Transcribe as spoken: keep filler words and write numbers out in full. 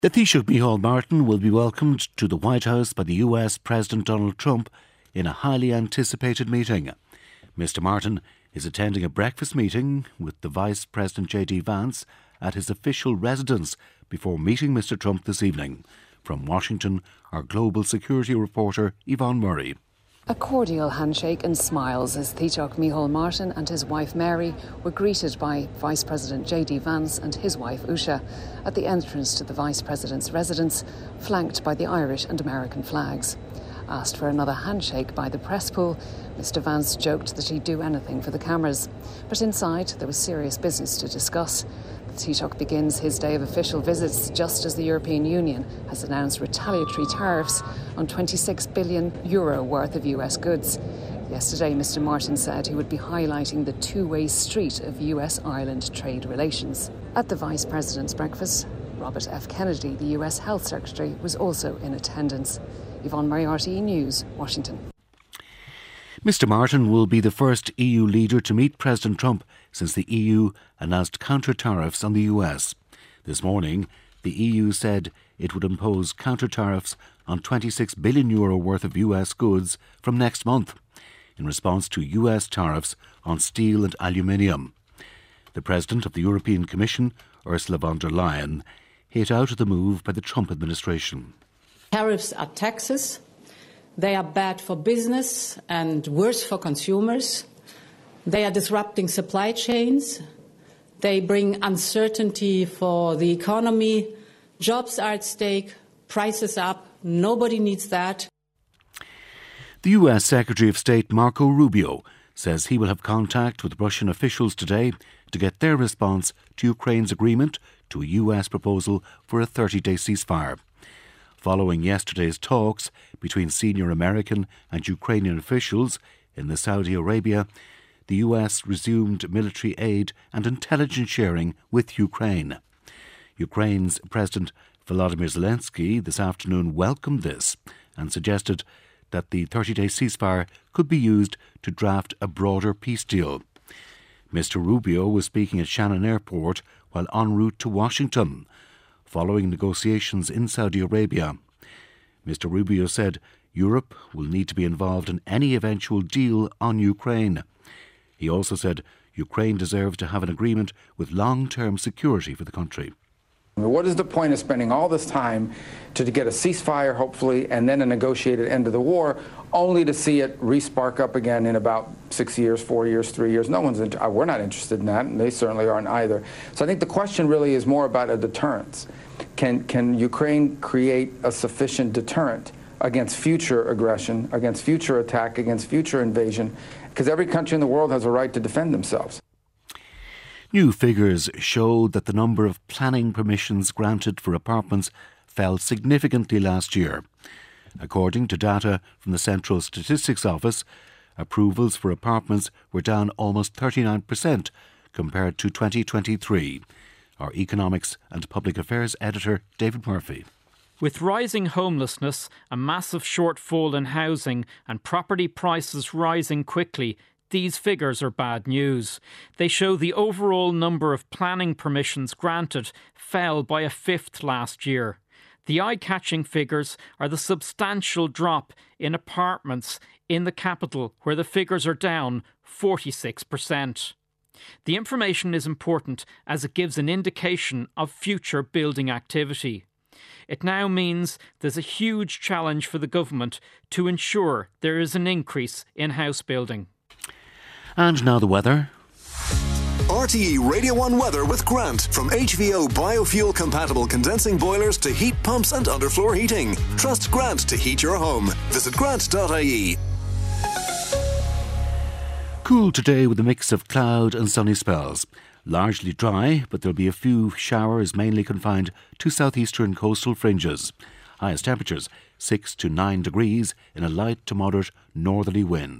The Taoiseach Micheál Martin will be welcomed to the White House by the U S President Donald Trump in a highly anticipated meeting. Mister Martin is attending a breakfast meeting with the Vice President J D Vance at his official residence before meeting Mister Trump this evening. From Washington, our global security reporter Yvonne Murray. A cordial handshake and smiles as Taoiseach Micheál Martin and his wife Mary were greeted by Vice President J D Vance and his wife Usha at the entrance to the Vice President's residence, flanked by the Irish and American flags. Asked for another handshake by the press pool, Mister Vance joked that he'd do anything for the cameras. But inside, there was serious business to discuss. The Taoiseach begins his day of official visits just as the European Union has announced retaliatory tariffs on twenty-six billion euro worth of U S goods. Yesterday, Mister Martin said he would be highlighting the two-way street of U S-Ireland trade relations. At the Vice President's breakfast, Robert F. Kennedy, the U S Health Secretary, was also in attendance. Yvonne Murray, R T E News, Washington. Mister Martin will be the first E U leader to meet President Trump since the E U announced counter-tariffs on the U S. This morning, the E U said it would impose counter-tariffs on twenty-six billion euro worth of U S goods from next month, in response to U S tariffs on steel and aluminium. The President of the European Commission, Ursula von der Leyen, hit out at the move by the Trump administration. Tariffs are taxes. They are bad for business and worse for consumers. They are disrupting supply chains. They bring uncertainty for the economy. Jobs are at stake, prices up. Nobody needs that. The U S Secretary of State Marco Rubio says he will have contact with Russian officials today to get their response to Ukraine's agreement to a U S proposal for a thirty-day ceasefire. Following yesterday's talks between senior American and Ukrainian officials in the Saudi Arabia, the U S resumed military aid and intelligence sharing with Ukraine. Ukraine's President Volodymyr Zelensky this afternoon welcomed this and suggested that the thirty-day ceasefire could be used to draft a broader peace deal. Mister Rubio was speaking at Shannon Airport while en route to Washington, following negotiations in Saudi Arabia. Mister Rubio said Europe will need to be involved in any eventual deal on Ukraine. He also said Ukraine deserves to have an agreement with long-term security for the country. What is the point of spending all this time to get a ceasefire, hopefully, and then a negotiated end of the war, only to see it re-spark up again in about six years, four years, three years? No one's, in, we're not interested in that, and they certainly aren't either. So I think the question really is more about a deterrence. Can, can Ukraine create a sufficient deterrent against future aggression, against future attack, against future invasion? Because every country in the world has a right to defend themselves. New figures show that the number of planning permissions granted for apartments fell significantly last year. According to data from the Central Statistics Office, approvals for apartments were down almost thirty-nine percent compared to twenty twenty-three. Our Economics and Public Affairs editor, David Murphy. With rising homelessness, a massive shortfall in housing and property prices rising quickly, these figures are bad news. They show the overall number of planning permissions granted fell by a fifth last year. The eye-catching figures are the substantial drop in apartments in the capital, where the figures are down forty-six percent. The information is important as it gives an indication of future building activity. It now means there's a huge challenge for the government to ensure there is an increase in house building. And now the weather. R T E Radio one weather with Grant from H V O biofuel compatible condensing boilers to heat pumps and underfloor heating. Trust Grant to heat your home. Visit grant dot I E. Cool today with a mix of cloud and sunny spells. Largely dry, but there'll be a few showers mainly confined to southeastern coastal fringes. Highest temperatures six to nine degrees in a light to moderate northerly wind.